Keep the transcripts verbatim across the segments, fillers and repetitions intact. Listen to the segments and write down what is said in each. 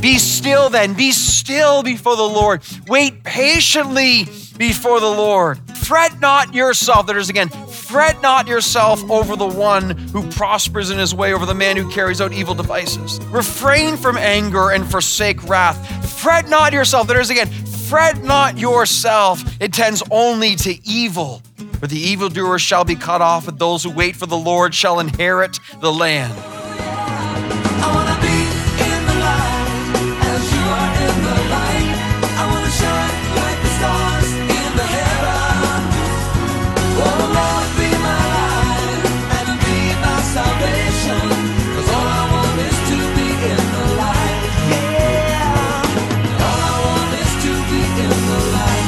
Be still then, be still before the Lord. Wait patiently before the Lord. Fret not yourself, there it is again, fret not yourself over the one who prospers in his way, over the man who carries out evil devices. Refrain from anger and forsake wrath. Fret not yourself, there it is again, fret not yourself. It tends only to evil. For the evildoer shall be cut off, but those who wait for the Lord shall inherit the land. I wanna be in the light as you are in the light. I wanna shine like the stars in the heaven. Oh Lord, be my light and be my salvation. 'Cause all I want is to be in the light. Yeah. All I want is to be in the light.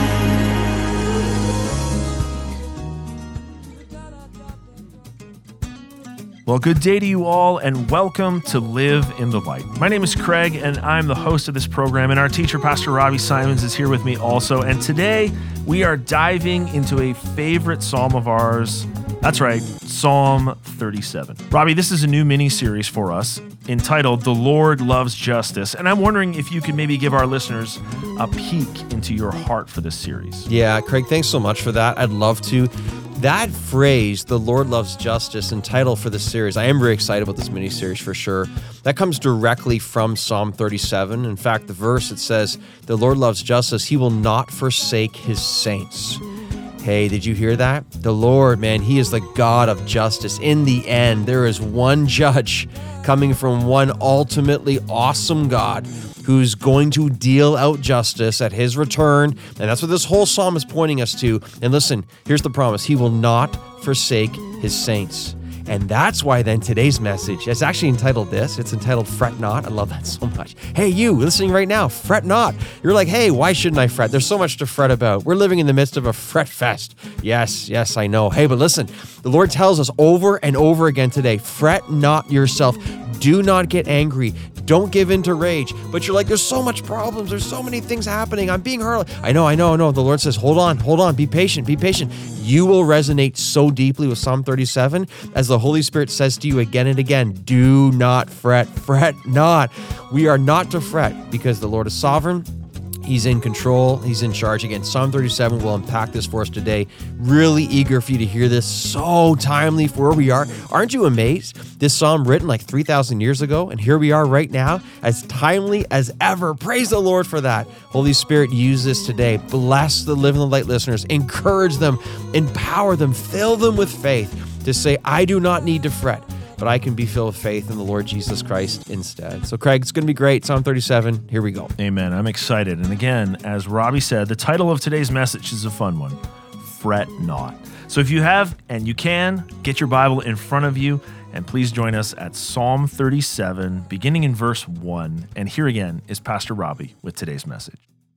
Well, good day to you all, and welcome to Live in the Light. My name is Craig, and I'm the host of this program, and our teacher, Pastor Robbie Simons, is here with me also. And today, we are diving into a favorite psalm of ours. That's right, Psalm thirty-seven. Robbie, this is a new mini-series for us entitled The Lord Loves Justice, and I'm wondering if you could maybe give our listeners a peek into your heart for this series. Yeah, Craig, thanks so much for that. I'd love to. That phrase, the Lord loves justice, and title for this series, I am very excited about this mini-series for sure. That comes directly from Psalm thirty-seven. In fact, the verse, it says, the Lord loves justice. He will not forsake his saints. Hey, did you hear that? The Lord, man, he is the God of justice. In the end, there is one judge coming from one ultimately awesome God who's going to deal out justice at his return. And that's what this whole psalm is pointing us to. And listen, here's the promise. He will not forsake his saints. And that's why then today's message, it's actually entitled this. It's entitled Fret Not. I love that so much. Hey, you listening right now, fret not. You're like, hey, why shouldn't I fret? There's so much to fret about. We're living in the midst of a fret fest. Yes, yes, I know. Hey, but listen, the Lord tells us over and over again today, fret not yourself. Do not get angry. Don't give in to rage. But you're like, there's so much problems. There's so many things happening. I'm being hurt. I know, I know, I know. The Lord says, hold on, hold on. Be patient, be patient. You will resonate so deeply with Psalm thirty-seven as the Holy Spirit says to you again and again, do not fret, fret not. We are not to fret because the Lord is sovereign. He's in control. He's in charge. Again, Psalm thirty-seven will unpack this for us today. Really eager for you to hear this. So timely for where we are. Aren't you amazed? This psalm written like three thousand years ago, and here we are right now, as timely as ever. Praise the Lord for that. Holy Spirit, use this today. Bless the Live in the Light listeners. Encourage them. Empower them. Fill them with faith to say, I do not need to fret, but I can be filled with faith in the Lord Jesus Christ instead. So Craig, it's going to be great. Psalm thirty-seven, here we go. Amen. I'm excited. And again, as Robbie said, the title of today's message is a fun one, Fret Not. So if you have, and you can, get your Bible in front of you, and please join us at Psalm thirty-seven, beginning in verse one. And here again is Pastor Robbie with today's message.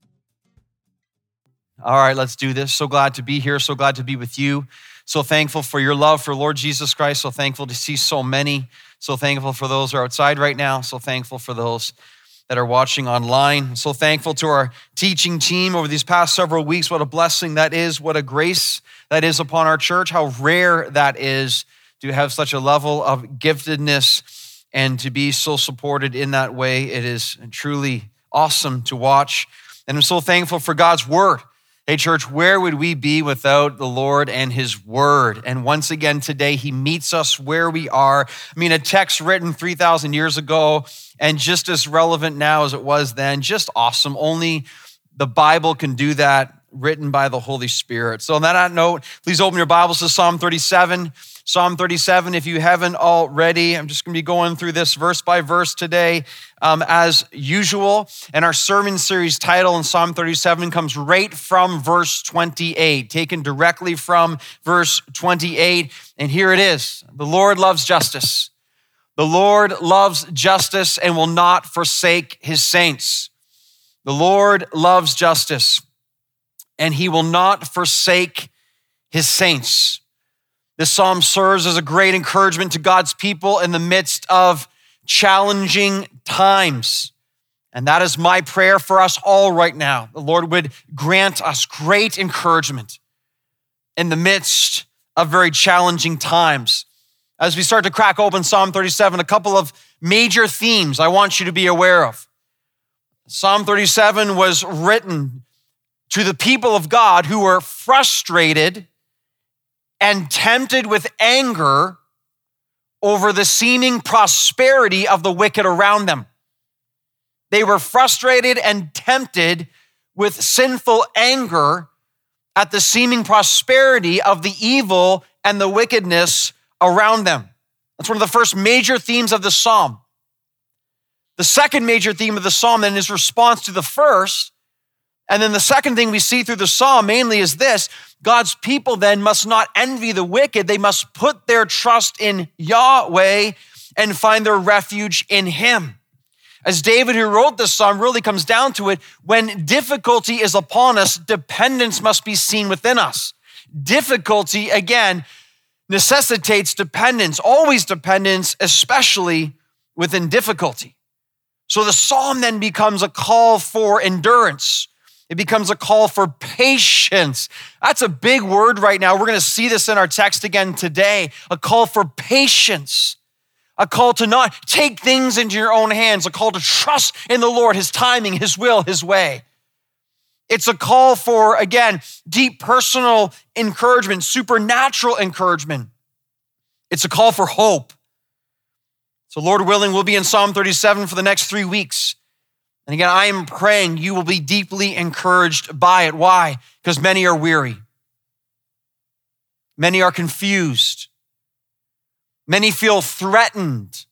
All right, let's do this. So glad to be here. So glad to be with you. So thankful for your love for Lord Jesus Christ. So thankful to see so many. So thankful for those who are outside right now. So thankful for those that are watching online. So thankful to our teaching team over these past several weeks. What a blessing that is. What a grace that is upon our church. How rare that is to have such a level of giftedness and to be so supported in that way. It is truly awesome to watch. And I'm so thankful for God's word. Hey, church, where would we be without the Lord and his word? And once again today, he meets us where we are. I mean, a text written three thousand years ago and just as relevant now as it was then. Just awesome. Only the Bible can do that, written by the Holy Spirit. So on that note, please open your Bibles to Psalm thirty-seven. Psalm thirty-seven, if you haven't already, I'm just going to be going through this verse by verse today um, as usual. And our sermon series title in Psalm thirty-seven comes right from verse twenty-eight, taken directly from verse twenty-eight. And here it is. The Lord loves justice. The Lord loves justice and will not forsake his saints. The Lord loves justice and he will not forsake his saints. This psalm serves as a great encouragement to God's people in the midst of challenging times. And that is my prayer for us all right now. The Lord would grant us great encouragement in the midst of very challenging times. As we start to crack open Psalm thirty-seven, a couple of major themes I want you to be aware of. Psalm thirty-seven was written to the people of God who were frustrated and tempted with anger over the seeming prosperity of the wicked around them. They were frustrated and tempted with sinful anger at the seeming prosperity of the evil and the wickedness around them. That's one of the first major themes of the psalm. The second major theme of the psalm then is response to the first. And then the second thing we see through the psalm mainly is this: God's people then must not envy the wicked. They must put their trust in Yahweh and find their refuge in him. As David, who wrote this psalm, really comes down to it, when difficulty is upon us, dependence must be seen within us. Difficulty, again, necessitates dependence, always dependence, especially within difficulty. So the psalm then becomes a call for endurance. It becomes a call for patience. That's a big word right now. We're going to see this in our text again today. A call for patience. A call to not take things into your own hands. A call to trust in the Lord, his timing, his will, his way. It's a call for, again, deep personal encouragement, supernatural encouragement. It's a call for hope. So Lord willing, we'll be in Psalm thirty-seven for the next three weeks. And again, I am praying you will be deeply encouraged by it. Why? Because many are weary. Many are confused. Many feel threatened.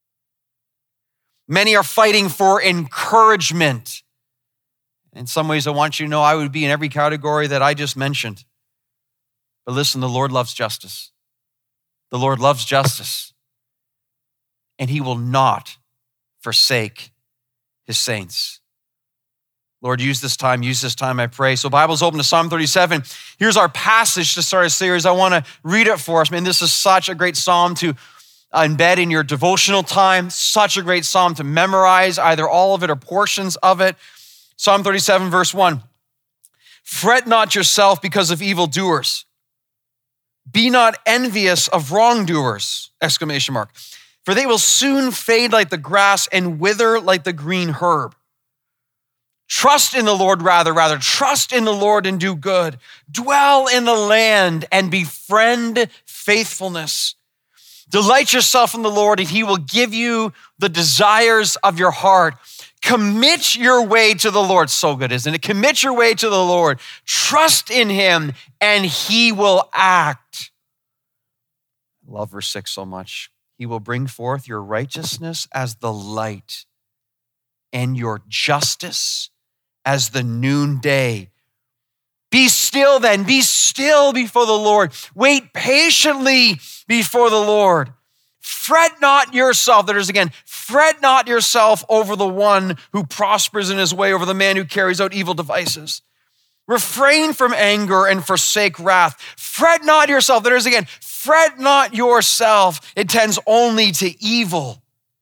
Many are fighting for encouragement. In some ways, I want you to know I would be in every category that I just mentioned. But listen, the Lord loves justice. The Lord loves justice. And he will not forsake his saints. Lord, use this time, use this time, I pray. So Bible's open to Psalm thirty-seven. Here's our passage to start a series. I want to read it for us. Man, this is such a great psalm to embed in your devotional time. Such a great psalm to memorize, either all of it or portions of it. Psalm thirty-seven, verse one. Fret not yourself because of evildoers. Be not envious of wrongdoers, exclamation mark. For they will soon fade like the grass and wither like the green herb. Trust in the Lord, rather, rather, trust in the Lord and do good. Dwell in the land and befriend faithfulness. Delight yourself in the Lord and he will give you the desires of your heart. Commit your way to the Lord. So good, isn't it? Commit your way to the Lord. Trust in him and he will act. I love verse six so much. He will bring forth your righteousness as the light and your justice as the noonday. Be still then, be still before the Lord. Wait patiently before the Lord. Fret not yourself, that is again, fret not yourself over the one who prospers in his way, over the man who carries out evil devices. Refrain from anger and forsake wrath. Fret not yourself, that is again, fret not yourself. It tends only to evil.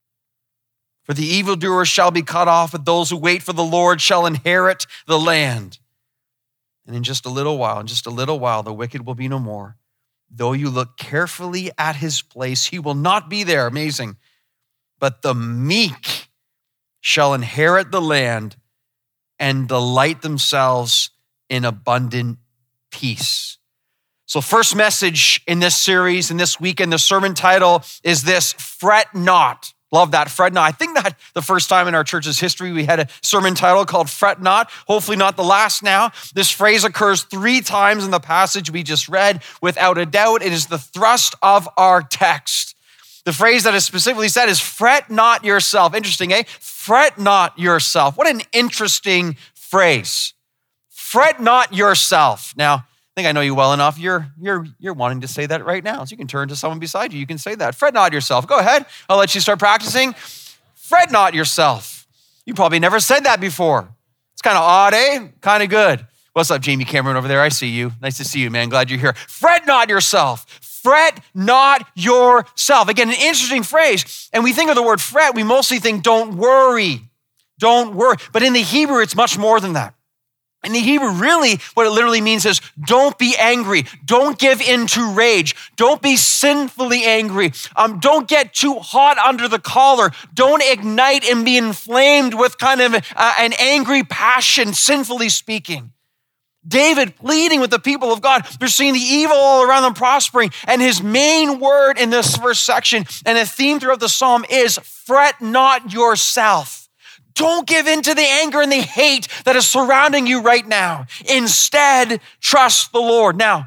For the evildoer shall be cut off, but those who wait for the Lord shall inherit the land. And in just a little while, in just a little while, the wicked will be no more. Though you look carefully at his place, he will not be there. Amazing. But the meek shall inherit the land and delight themselves in abundant peace. So first message in this series, in this weekend, the sermon title is this: fret not. Love that, fret not. I think that the first time in our church's history we had a sermon title called Fret Not. Hopefully not the last now. This phrase occurs three times in the passage we just read. Without a doubt, it is the thrust of our text. The phrase that is specifically said is fret not yourself. Interesting, eh? Fret not yourself. What an interesting phrase. Fret not yourself. Now, I think I know you well enough. You're, you're, you're wanting to say that right now. So you can turn to someone beside you. You can say that. Fret not yourself. Go ahead. I'll let you start practicing. Fret not yourself. You probably never said that before. It's kind of odd, eh? Kind of good. What's up, Jamie Cameron over there? I see you. Nice to see you, man. Glad you're here. Fret not yourself. Fret not yourself. Again, an interesting phrase. And we think of the word fret, we mostly think don't worry. Don't worry. But in the Hebrew, it's much more than that. In the Hebrew, really, what it literally means is don't be angry. Don't give in to rage. Don't be sinfully angry. Um, don't get too hot under the collar. Don't ignite and be inflamed with kind of uh, an angry passion, sinfully speaking. David pleading with the people of God. They're seeing the evil all around them prospering. And his main word in this first section and a theme throughout the psalm is fret not yourself. Don't give in to the anger and the hate that is surrounding you right now. Instead, trust the Lord. Now,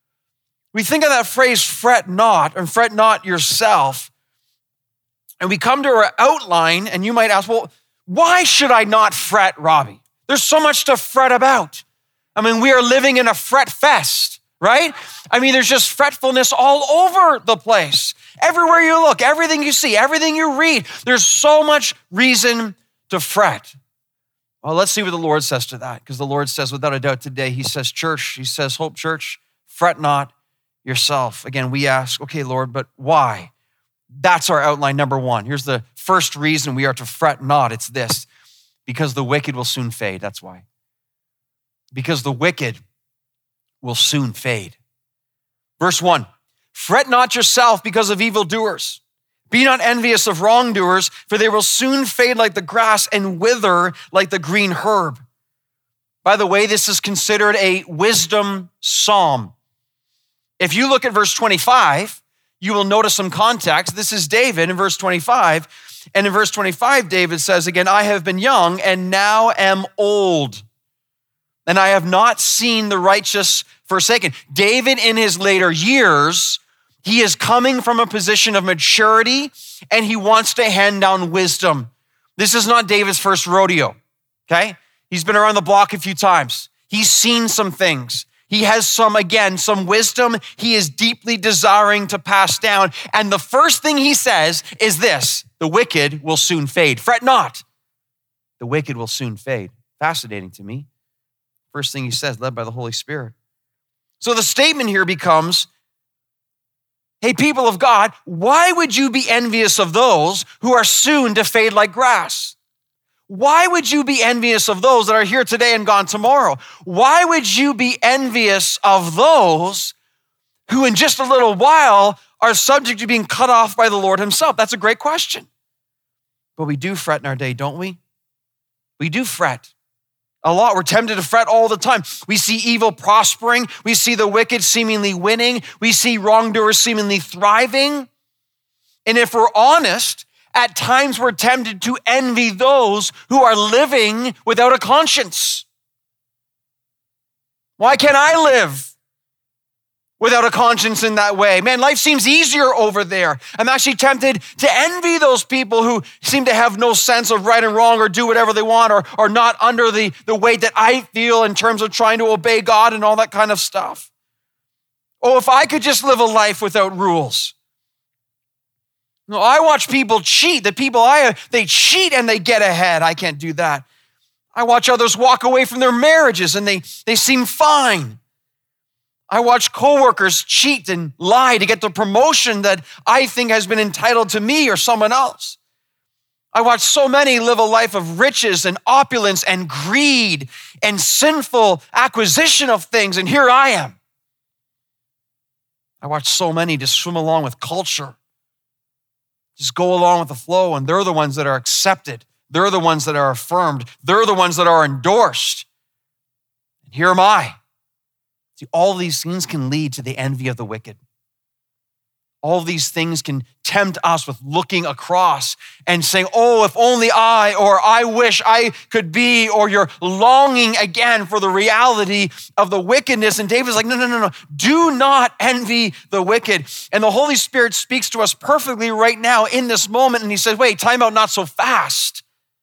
we think of that phrase, fret not, and fret not yourself. And we come to our outline, and you might ask, well, why should I not fret, Robbie? There's so much to fret about. I mean, we are living in a fret fest, right? I mean, there's just fretfulness all over the place. Everywhere you look, everything you see, everything you read, there's so much reason to fret. Well, let's see what the Lord says to that, because the Lord says, without a doubt today, he says, church, he says, Hope Church, fret not yourself. Again, we ask, okay, Lord, but why? That's our outline number one. Here's the first reason we are to fret not. It's this, because the wicked will soon fade. That's why. Because the wicked will soon fade. Verse one, fret not yourself because of evildoers. Be not envious of wrongdoers, for they will soon fade like the grass and wither like the green herb. By the way, this is considered a wisdom psalm. If you look at verse twenty-five, you will notice some context. This is David in verse twenty-five. And in verse twenty-five, David says again, I have been young and now am old, and I have not seen the righteous forsaken. David in his later years, he is coming from a position of maturity and he wants to hand down wisdom. This is not David's first rodeo, okay? He's been around the block a few times. He's seen some things. He has some, again, some wisdom he is deeply desiring to pass down. And the first thing he says is this, the wicked will soon fade. Fret not, the wicked will soon fade. Fascinating to me. First thing he says, led by the Holy Spirit. So the statement here becomes, hey, people of God, why would you be envious of those who are soon to fade like grass? Why would you be envious of those that are here today and gone tomorrow? Why would you be envious of those who in just a little while are subject to being cut off by the Lord himself? That's a great question. But we do fret in our day, don't we? We do fret. A lot. We're tempted to fret all the time. We see evil prospering. We see the wicked seemingly winning. We see wrongdoers seemingly thriving. And if we're honest, at times we're tempted to envy those who are living without a conscience. Why can't I live without a conscience in that way? Man, life seems easier over there. I'm actually tempted to envy those people who seem to have no sense of right and wrong or do whatever they want or are not under the, the weight that I feel in terms of trying to obey God and all that kind of stuff. Oh, if I could just live a life without rules. No, I watch people cheat. The people I, they cheat and they get ahead. I can't do that. I watch others walk away from their marriages and they, they seem fine. I watch coworkers cheat and lie to get the promotion that I think has been entitled to me or someone else. I watch so many live a life of riches and opulence and greed and sinful acquisition of things, and here I am. I watch so many just swim along with culture, just go along with the flow, and they're the ones that are accepted. They're the ones that are affirmed. They're the ones that are endorsed. And here am I. See, all these things can lead to the envy of the wicked. All these things can tempt us with looking across and saying, oh, if only I, or I wish I could be, or you're longing again for the reality of the wickedness. And David's like, no, no, no, no. Do not envy the wicked. And the Holy Spirit speaks to us perfectly right now in this moment. And he says, wait, time out, not so fast.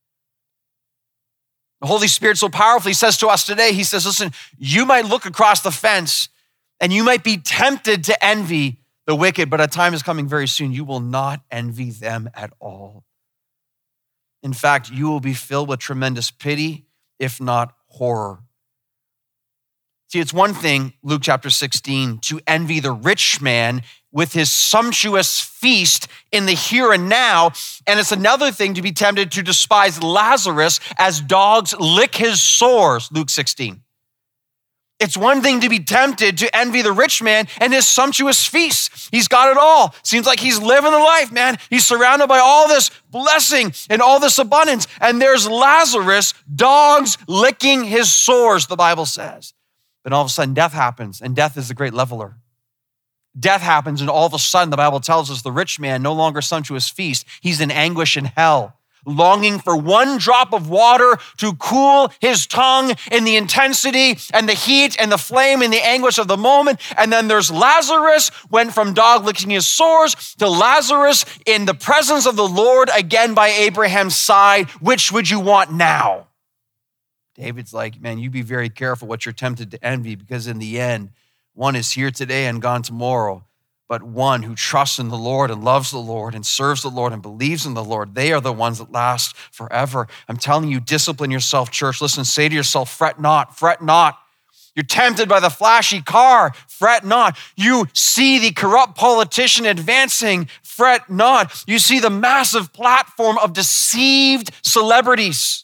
The Holy Spirit so powerfully says to us today, he says, listen, you might look across the fence and you might be tempted to envy the wicked, but a time is coming very soon. You will not envy them at all. In fact, you will be filled with tremendous pity, if not horror. See, it's one thing, Luke chapter sixteen, to envy the rich man with his sumptuous feast in the here and now. And it's another thing to be tempted to despise Lazarus as dogs lick his sores, Luke sixteen. It's one thing to be tempted to envy the rich man and his sumptuous feast. He's got it all. Seems like he's living the life, man. He's surrounded by all this blessing and all this abundance. And there's Lazarus, dogs licking his sores, the Bible says. Then all of a sudden death happens, and death is the great leveler. Death happens, and all of a sudden the Bible tells us the rich man no longer sumptuous feast. He's in anguish in hell, longing for one drop of water to cool his tongue in the intensity and the heat and the flame and the anguish of the moment. And then there's Lazarus, went from dog licking his sores to Lazarus in the presence of the Lord, again by Abraham's side. Which would you want now? David's like, man, you be very careful what you're tempted to envy, because in the end, one is here today and gone tomorrow. But one who trusts in the Lord and loves the Lord and serves the Lord and believes in the Lord, they are the ones that last forever. I'm telling you, discipline yourself, church. Listen, say to yourself, fret not, fret not. You're tempted by the flashy car, fret not. You see the corrupt politician advancing, fret not. You see the massive platform of deceived celebrities.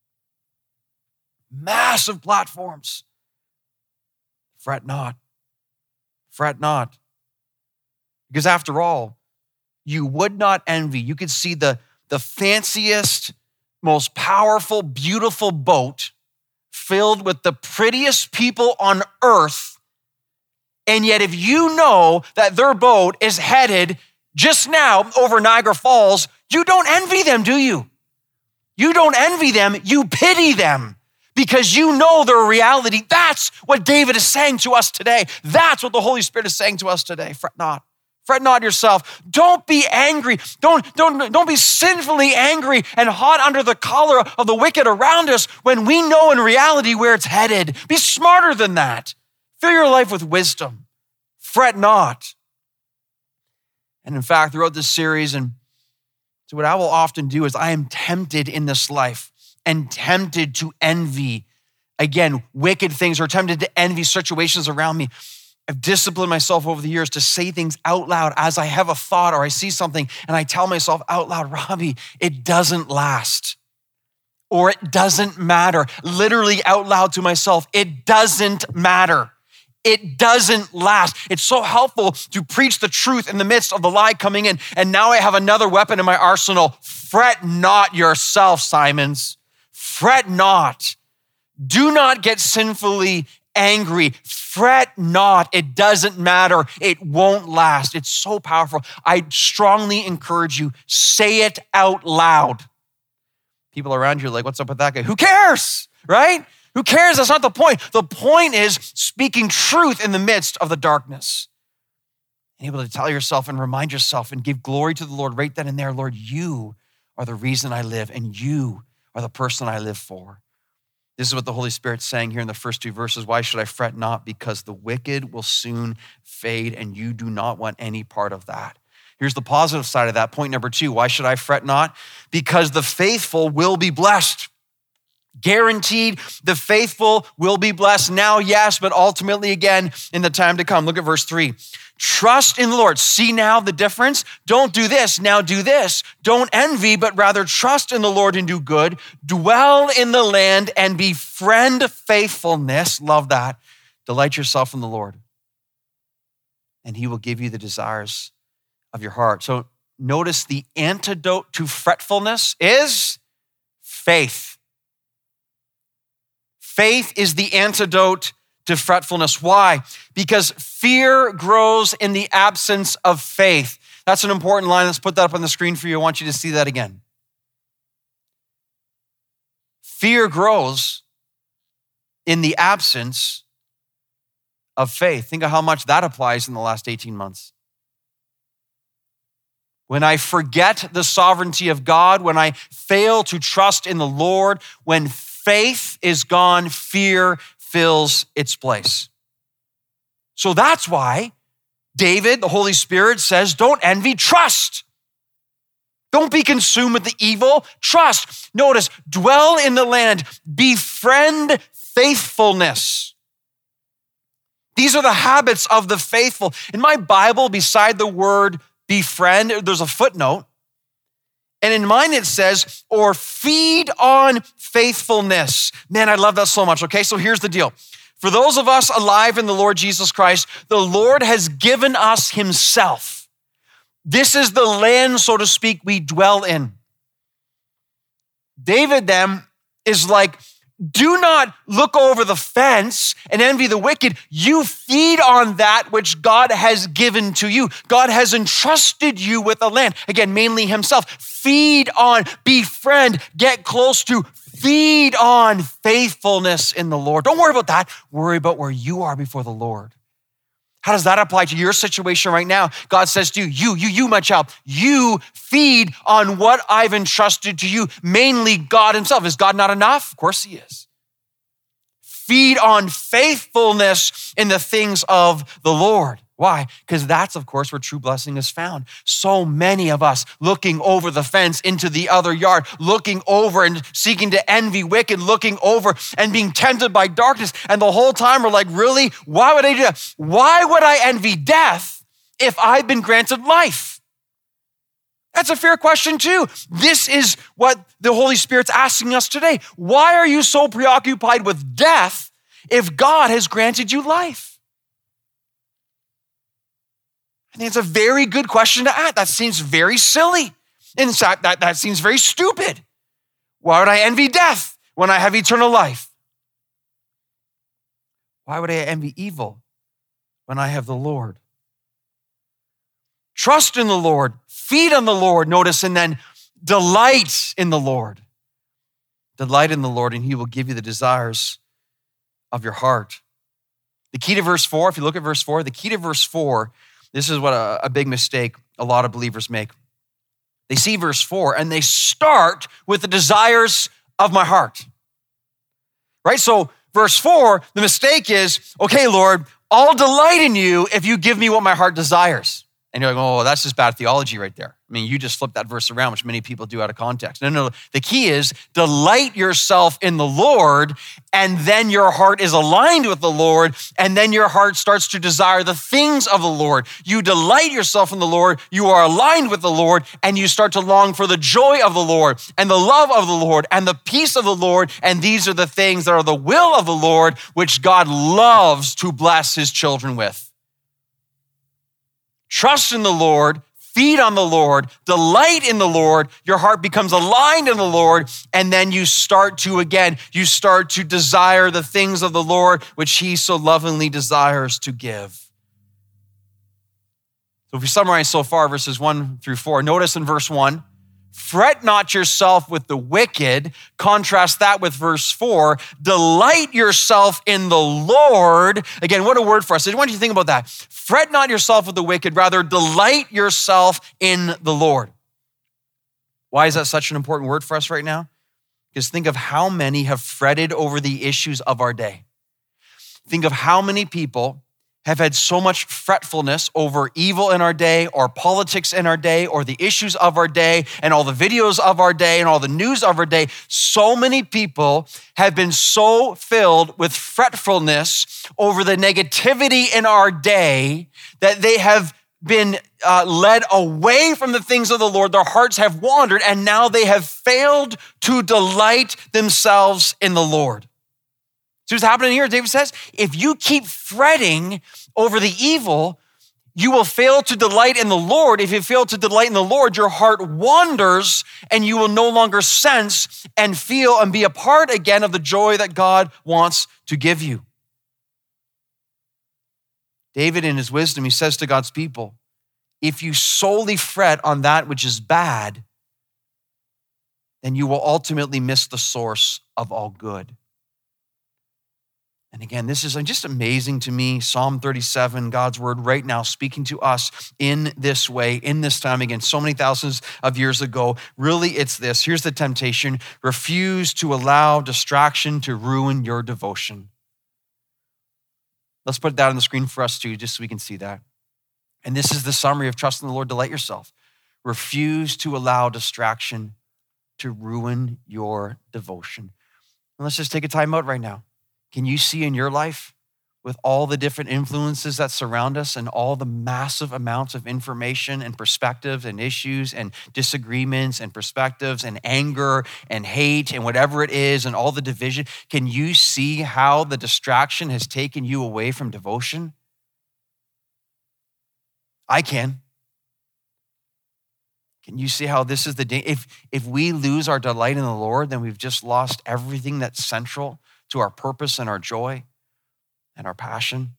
Massive platforms. Fret not, fret not. Because after all, you would not envy. You could see the, the fanciest, most powerful, beautiful boat filled with the prettiest people on earth. And yet if you know that their boat is headed just now over Niagara Falls, you don't envy them, do you? You don't envy them, you pity them. Because you know their reality. That's what David is saying to us today. That's what the Holy Spirit is saying to us today. Fret not. Fret not yourself. Don't be angry. Don't, don't, don't be sinfully angry and hot under the collar of the wicked around us when we know in reality where it's headed. Be smarter than that. Fill your life with wisdom. Fret not. And in fact, throughout this series, and so what I will often do is I am tempted in this life and tempted to envy, again, wicked things, or tempted to envy situations around me. I've disciplined myself over the years to say things out loud as I have a thought or I see something, and I tell myself out loud, Robbie, it doesn't last. Or it doesn't matter. Literally out loud to myself, it doesn't matter. It doesn't last. It's so helpful to preach the truth in the midst of the lie coming in. And now I have another weapon in my arsenal. Fret not yourself, Simons. Fret not. Do not get sinfully angry. Fret not. It doesn't matter. It won't last. It's so powerful. I strongly encourage you, say it out loud. People around you are like, what's up with that guy? Who cares, right? Who cares? That's not the point. The point is speaking truth in the midst of the darkness. And able to tell yourself and remind yourself and give glory to the Lord right then and there. Lord, you are the reason I live, and you are the person I live for. This is what the Holy Spirit's saying here in the first two verses. Why should I fret not? Because the wicked will soon fade, and you do not want any part of that. Here's the positive side of that. Point number two, why should I fret not? Because the faithful will be blessed. Guaranteed, the faithful will be blessed now, yes, but ultimately again in the time to come. Look at verse three. Trust in the Lord. See now the difference? Don't do this, now do this. Don't envy, but rather trust in the Lord and do good. Dwell in the land and befriend faithfulness. Love that. Delight yourself in the Lord, and he will give you the desires of your heart. So notice the antidote to fretfulness is faith. Faith is the antidote to fretfulness. Why? Because fear grows in the absence of faith. That's an important line. Let's put that up on the screen for you. I want you to see that again. Fear grows in the absence of faith. Think of how much that applies in the last eighteen months. When I forget the sovereignty of God, when I fail to trust in the Lord, when faith is gone, fear fills its place. So that's why David, the Holy Spirit, says, don't envy, trust. Don't be consumed with the evil, trust. Notice, dwell in the land, befriend faithfulness. These are the habits of the faithful. In my Bible, beside the word befriend, there's a footnote. And in mine it says, or feed on faithfulness. Man, I love that so much. Okay, so here's the deal. For those of us alive in the Lord Jesus Christ, the Lord has given us himself. This is the land, so to speak, we dwell in. David then is like, do not look over the fence and envy the wicked. You feed on that which God has given to you. God has entrusted you with the land. Again, mainly himself. Feed on, befriend, get close to, feed on faithfulness in the Lord. Don't worry about that. Worry about where you are before the Lord. How does that apply to your situation right now? God says to you, you, you, you, my child, you feed on what I've entrusted to you, mainly God himself. Is God not enough? Of course he is. Feed on faithfulness in the things of the Lord. Why? Because that's, of course, where true blessing is found. So many of us looking over the fence into the other yard, looking over and seeking to envy wicked, looking over and being tempted by darkness. And the whole time we're like, really? Why would I do that? Why would I envy death if I've been granted life? That's a fair question too. This is what the Holy Spirit's asking us today. Why are you so preoccupied with death if God has granted you life? I think it's a very good question to ask. That seems very silly. In fact, that, that seems very stupid. Why would I envy death when I have eternal life? Why would I envy evil when I have the Lord? Trust in the Lord, feed on the Lord, notice, and then delight in the Lord. Delight in the Lord, and he will give you the desires of your heart. The key to verse four, if you look at verse four, the key to verse four, this is what a, a big mistake a lot of believers make. They see verse four and they start with the desires of my heart, right? So verse four, the mistake is, okay, Lord, I'll delight in you if you give me what my heart desires. And you're like, oh, that's just bad theology right there. I mean, you just flip that verse around, which many people do out of context. No, no, the key is delight yourself in the Lord, and then your heart is aligned with the Lord, and then your heart starts to desire the things of the Lord. You delight yourself in the Lord, you are aligned with the Lord, and you start to long for the joy of the Lord, and the love of the Lord, and the peace of the Lord, and these are the things that are the will of the Lord, which God loves to bless his children with. Trust in the Lord, feed on the Lord, delight in the Lord, your heart becomes aligned in the Lord, and then you start to, again, you start to desire the things of the Lord, which he so lovingly desires to give. So if we summarize so far, verses one through four, notice in verse one, fret not yourself with the wicked. Contrast that with verse four. Delight yourself in the Lord. Again, what a word for us. I want you to think about that. Fret not yourself with the wicked. Rather, delight yourself in the Lord. Why is that such an important word for us right now? Because think of how many have fretted over the issues of our day. Think of how many people have had so much fretfulness over evil in our day or politics in our day or the issues of our day and all the videos of our day and all the news of our day. So many people have been so filled with fretfulness over the negativity in our day that they have been uh, led away from the things of the Lord. Their hearts have wandered, and now they have failed to delight themselves in the Lord. See what's happening here? David says, if you keep fretting over the evil, you will fail to delight in the Lord. If you fail to delight in the Lord, your heart wanders and you will no longer sense and feel and be a part again of the joy that God wants to give you. David, in his wisdom, he says to God's people, if you solely fret on that which is bad, then you will ultimately miss the source of all good. And again, this is just amazing to me. Psalm thirty-seven, God's word right now speaking to us in this way, in this time, again, so many thousands of years ago. Really, it's this. Here's the temptation. Refuse to allow distraction to ruin your devotion. Let's put that on the screen for us too, just so we can see that. And this is the summary of trust in the Lord, delight yourself. Refuse to allow distraction to ruin your devotion. And let's just take a time out right now. Can you see in your life with all the different influences that surround us and all the massive amounts of information and perspectives and issues and disagreements and perspectives and anger and hate and whatever it is and all the division, can you see how the distraction has taken you away from devotion? I can. Can you see how this is the day? If, if we lose our delight in the Lord, then we've just lost everything that's central to our purpose and our joy and our passion.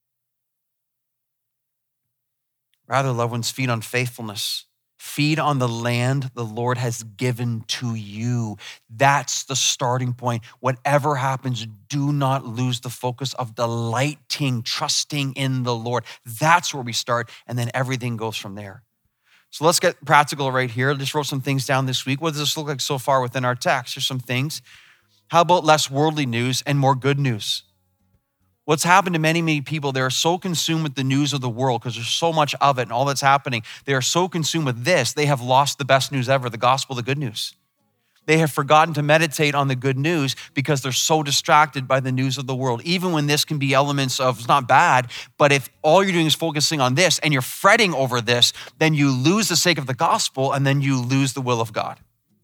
Rather, loved ones, feed on faithfulness. Feed on the land the Lord has given to you. That's the starting point. Whatever happens, do not lose the focus of delighting, trusting in the Lord. That's where we start, and then everything goes from there. So let's get practical right here. I just wrote some things down this week. What does this look like so far within our text? Here's some things. How about less worldly news and more good news? What's happened to many, many people, they are so consumed with the news of the world because there's so much of it and all that's happening. They are so consumed with this, they have lost the best news ever, the gospel, the good news. They have forgotten to meditate on the good news because they're so distracted by the news of the world. Even when this can be elements of, it's not bad, but if all you're doing is focusing on this and you're fretting over this, then you lose the sake of the gospel and then you lose the will of God.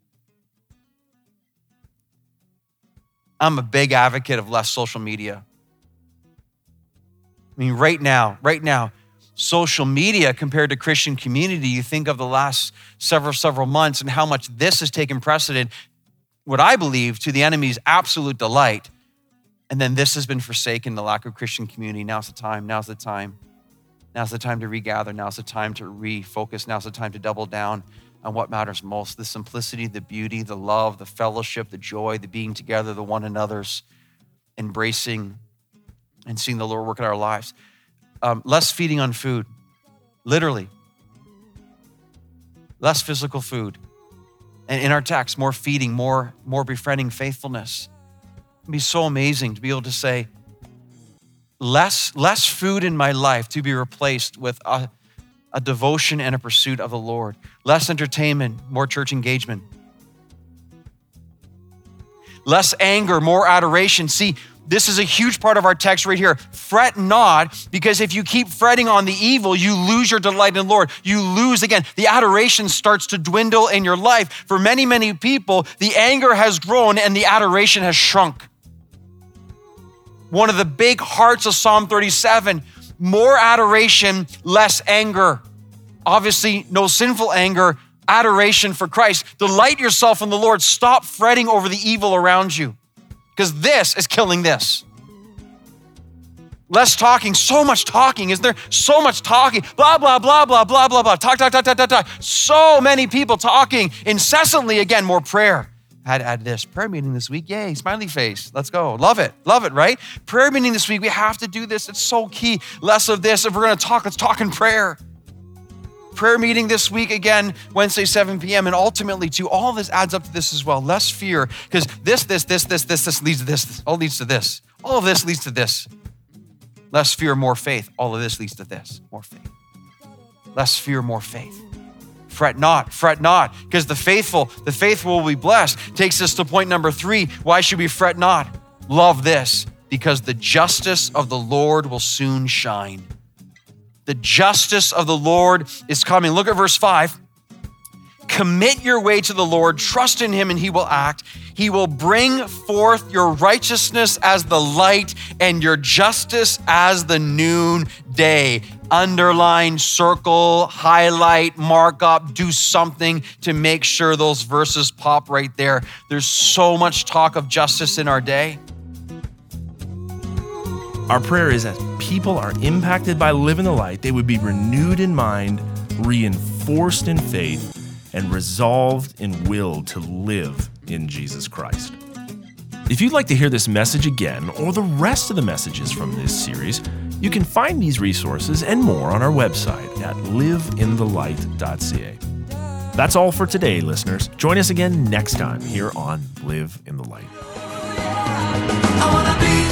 I'm a big advocate of less social media. I mean, right now, right now, social media compared to Christian community, you think of the last several, several months and how much this has taken precedent, what I believe, to the enemy's absolute delight. And then this has been forsaken, the lack of Christian community. Now's the time, now's the time. Now's the time to regather, now's the time to refocus, now's the time to double down on what matters most, the simplicity, the beauty, the love, the fellowship, the joy, the being together, the one another's, embracing and seeing the Lord work in our lives. Um, less feeding on food, literally. Less physical food. And in our text, more feeding, more, more befriending faithfulness. It'd be so amazing to be able to say, less, less food in my life to be replaced with a, a devotion and a pursuit of the Lord. Less entertainment, more church engagement. Less anger, more adoration. See, this is a huge part of our text right here. Fret not, because if you keep fretting on the evil, you lose your delight in the Lord. You lose, again, the adoration starts to dwindle in your life. For many, many people, the anger has grown and the adoration has shrunk. One of the big hearts of Psalm thirty-seven, more adoration, less anger. Obviously, no sinful anger, adoration for Christ. Delight yourself in the Lord. Stop fretting over the evil around you, because this is killing this. Less talking, so much talking. Is there so much talking? Blah, blah, blah, blah, blah, blah, blah. Talk, talk, talk, talk, talk, talk. So many people talking incessantly. Again, more prayer. Add, add this. Prayer meeting this week. Yay, smiley face. Let's go. Love it. Love it, right? Prayer meeting this week. We have to do this. It's so key. Less of this. If we're going to talk, let's talk in prayer. Prayer meeting this week, again, Wednesday, seven p.m. And ultimately, too, all this adds up to this as well. Less fear, because this, this, this, this, this, this leads to this. This all leads to this. All of this leads to this. Less fear, more faith. All of this leads to this. More faith. Less fear, more faith. Fret not, fret not, because the faithful, the faithful will be blessed. Takes us to point number three. Why should we fret not? Love this, because the justice of the Lord will soon shine. The justice of the Lord is coming. Look at verse five. Commit your way to the Lord, trust in him, and he will act. He will bring forth your righteousness as the light and your justice as the noonday. Underline, circle, highlight, mark up, do something to make sure those verses pop right there. There's so much talk of justice in our day. Our prayer is as people are impacted by living the light, they would be renewed in mind, reinforced in faith, and resolved in will to live in Jesus Christ. If you'd like to hear this message again, or the rest of the messages from this series, you can find these resources and more on our website at live in the light dot c a. That's all for today, listeners. Join us again next time here on Live in the Light. I wanna be